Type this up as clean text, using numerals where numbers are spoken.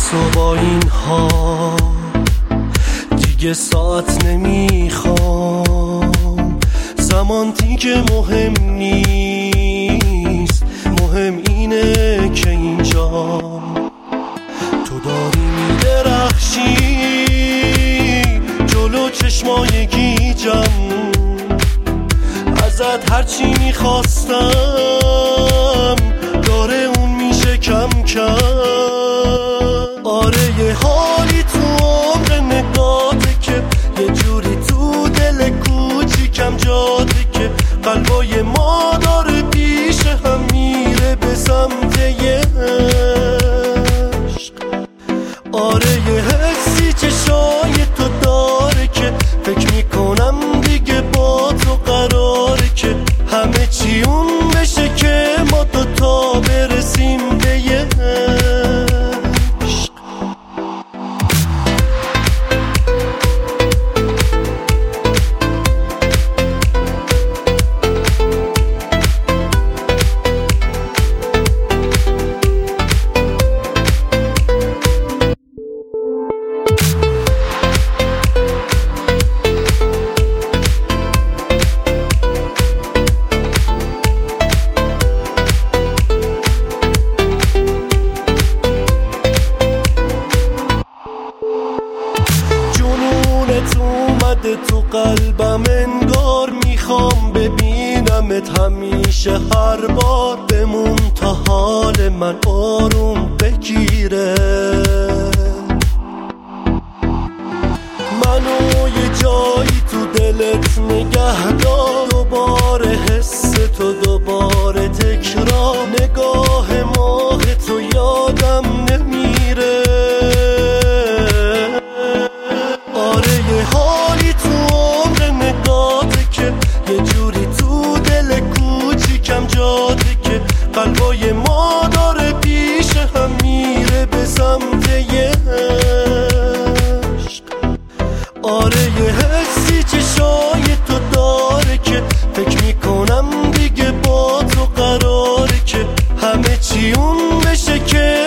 تو با این ها دیگه ساعت نمیخوام، زمان دیگه مهم نیست، مهم اینه که اینجا تو داری میدرخشی جلو چشمای گیجم. ازت هرچی میخواستم داره اون میشه کم کم. آره یه حالی تو عمر نگاته که یه جوری تو دل کوچیکم جاده که قلبای ما داره پیش هم میره به سمت یه عشق. آره یه حسی چشای تو داره که فکر میکنم دیگه با تو قراره که همه چی اون بشه که ما دوتا برسیم به یه عشق. اومده تو قلبم انگار میخوام ببینمت همیشه هر بار، بمون تا حال من آروم بگیره. منو یه جایی تو دلت نگه دار، دوباره حس تو دوباره تکرار، نگاه ماه تو یادم نمیره. آره یه حالی تو عمر نگاته که یه جوری تو دل کوچیکم جاده که قلبای ما داره پیش هم میره به سمت یه عشق. آره یه حسی چشای تو داره که فکر میکنم دیگه با تو قراره که همه چی اون بشه که